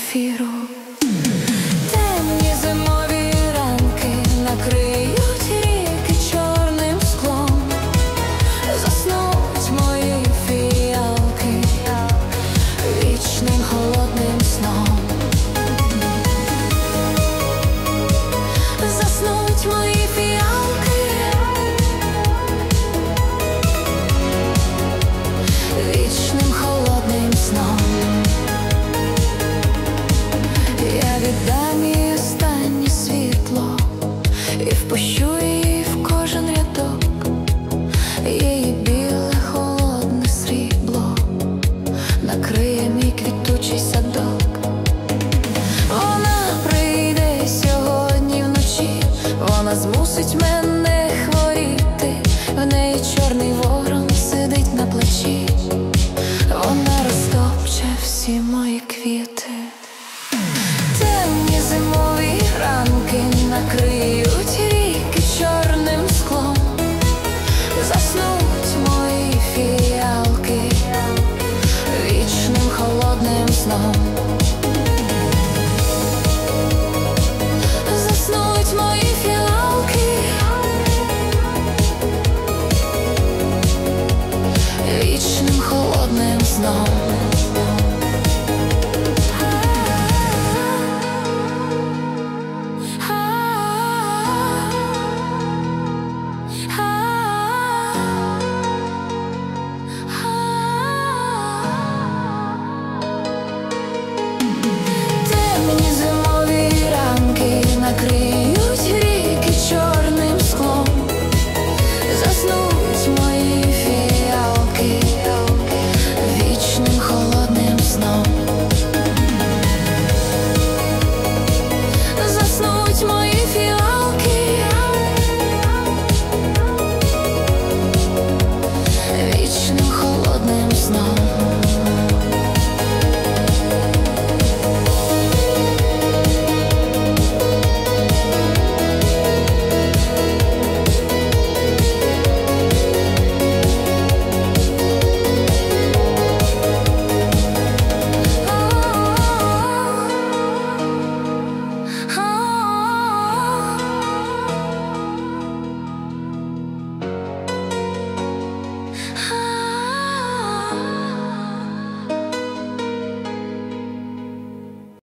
ефіру. Темні зимові ранки накриють ріки чорним склом. Заснуть мої фіалки вічним холодним сном. Заснуть мої фіалки вічним холодним сном. Я віддам їй останнє світло і впущу її в кожен рядок. Її біле холодне срібло накриє мій квітучий садок. Вона прийде сьогодні вночі, вона змусить мене